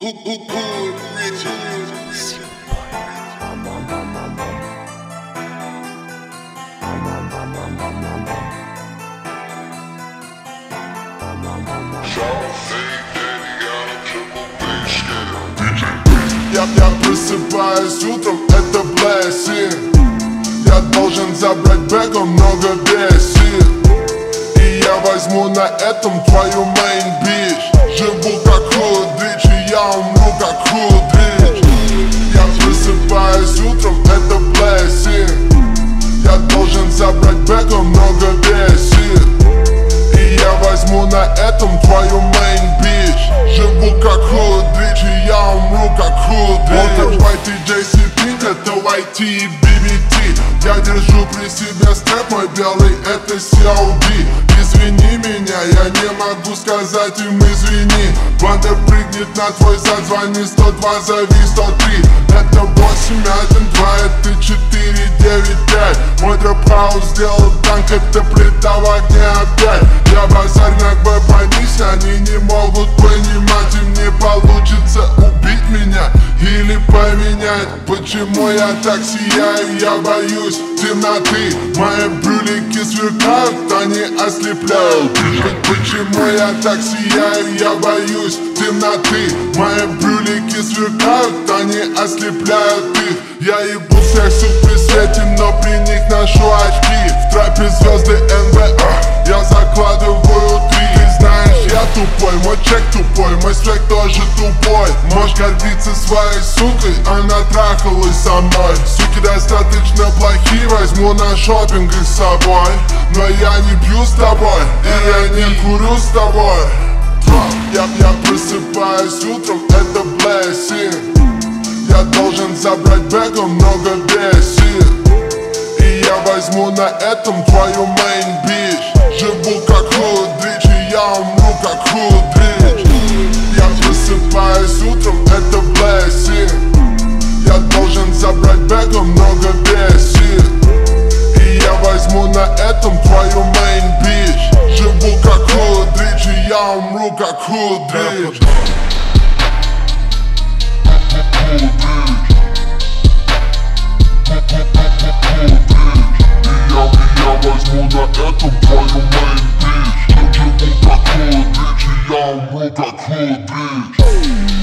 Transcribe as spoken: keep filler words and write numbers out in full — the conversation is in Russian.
Я, я просыпаюсь утром, это blessing. Я должен забрать бэком, много бесит. И я возьму на этом твою main bitch. Живу как худрич, и я умру как худрич. Я просыпаюсь утром, это blessing. Я должен забрать бэком, много бесит. И я возьму на этом твою main bitch. Живу как худрич, и я умру как худрич. Вот вай ти джей си Pink, это вай ти и би би ти. Я держу при себе степ, мой белый это си эл ди. Извини меня, я не могу сказать им извини. Банда прыгнет на твой зад, звони сто два, зови сто три. Это восемь один два, это четыре девять пять. Мой дроп-хаус сделал танк, это плита в огне опять. Я базарь на б, понись, они не могут понимать. Им не получится убить меня или поменять. Почему я так сияю, я боюсь темноты. Мои брюлики сверкают, они ослепляют. Почему я так сияю, я боюсь темноты. Мои брюлики сверкают, они ослепляют их. Я ебу всех сук при свете, но при них ношу очки. В трапе звезды эн бэ а, я закладываю три. Ты знаешь, я тупой, мой чек тупой, мой свек тоже тупой. Можешь гордиться своей сукой, она трахалась со мной. Суки достаточно плохие, возьму на шопинг их с собой. Но я не пью с тобой, и я не курю с тобой. Я, я просыпаюсь утром, это blessing. Я должен забрать бэком, много бесит. И я возьму на этом твою main bitch. Живу как худрич, и я умру как худрич. Я просыпаюсь утром, это blessing. Я должен забрать бэком, много бесит. И я возьму на этом твою main bitch. Живу как худрич, и я умру как худрич. Возьму на этом твою main bitch. Живу как худрич, и я умру как худрич.